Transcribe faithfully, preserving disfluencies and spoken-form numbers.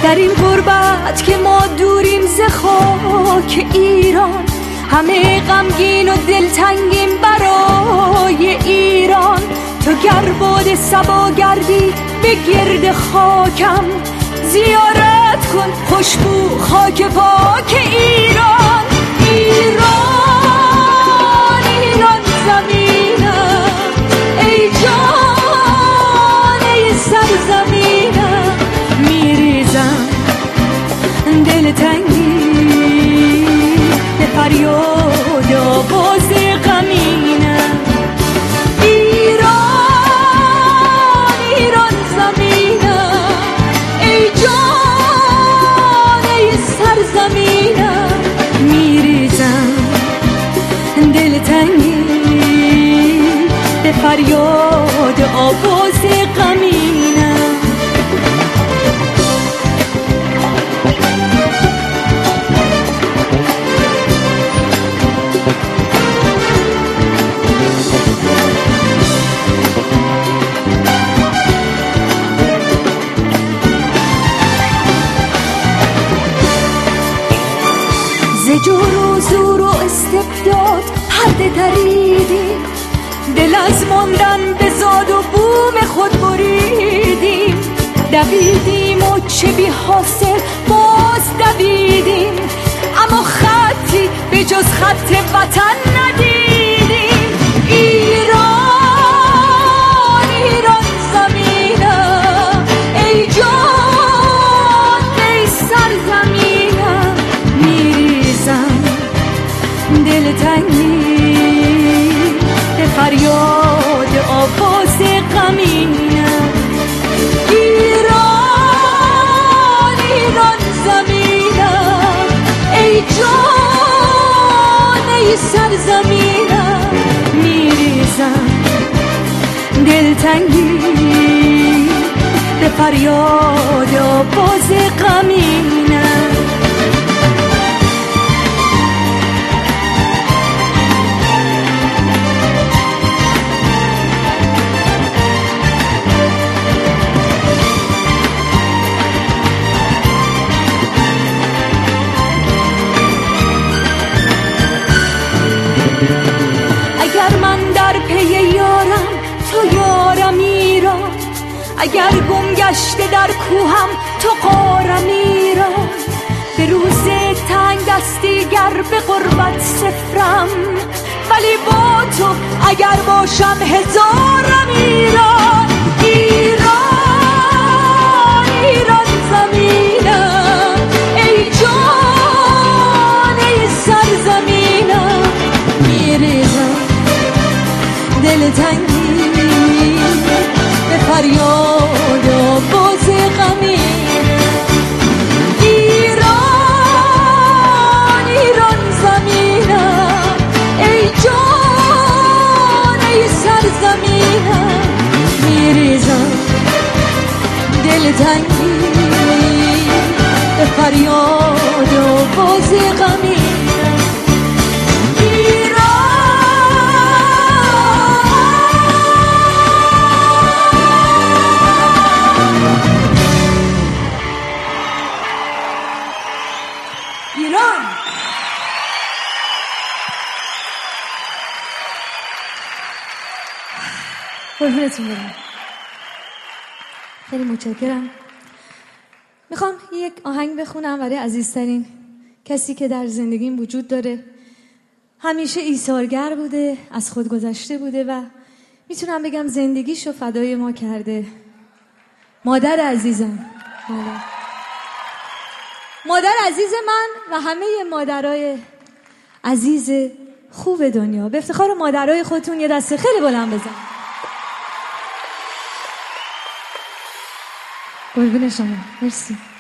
در این غربت که ما دوریم ز خاک ایران، همه غمگین و دلتنگیم برای ایران. تو گر باد صبا گردی به گرد خاکم، زیارت کن خوشبو خاک پاک ایران. ایران ایران زمینم، ای جان ای سرزمینم، میریزم دلتنگی به فریاد آواز غمینم. ایران ایران زمینم، ای جان ای سرزمینم، میریزم دلتنگی به فریاد آواز غمینم. جور و زور و استبداد پرده دریدیم، دل از ماندن به زاد و بوم خود بریدیم. دویدیم و چه بی حاصل باز دویدیم، اما خطی به جز خط وطن ندیدیم. ایران ایران زمینم، ای جان ای سرزمینم، دلتنگی به فریاد آواز غمینم. ایران ایران زمینم، ای جان ای سرزمینم، میریزم دلتنگی به فریاد آواز غمینم. اگر گم گشته در کوهم تو قارم ایران، به روز تنگ دستی گر به غربت سفرم، ولی با تو اگر باشم هزارم ایران. ایران ایران زمینم، ای جان ای سرزمینم، میریزم دلتنگی به فریاد آواز غمینم. ایران ایران زمینم، ای جان ای سرزمینم، میریزم دلتنگی به فریاد آواز غمینم. قربونتون برم، خیلی متشکرم. میخوام یک آهنگ بخونم برای عزیزترین کسی که در زندگیم وجود داره. همیشه ایثارگر بوده، از خود گذشته بوده و میتونم بگم زندگیشو فدای ما کرده. مادر عزیزم، مادر عزیز من و همه مادرای عزیز خوب دنیا. به افتخار مادرای خودتون یه دست خیلی بلند بزن. قربون شما، مرسی.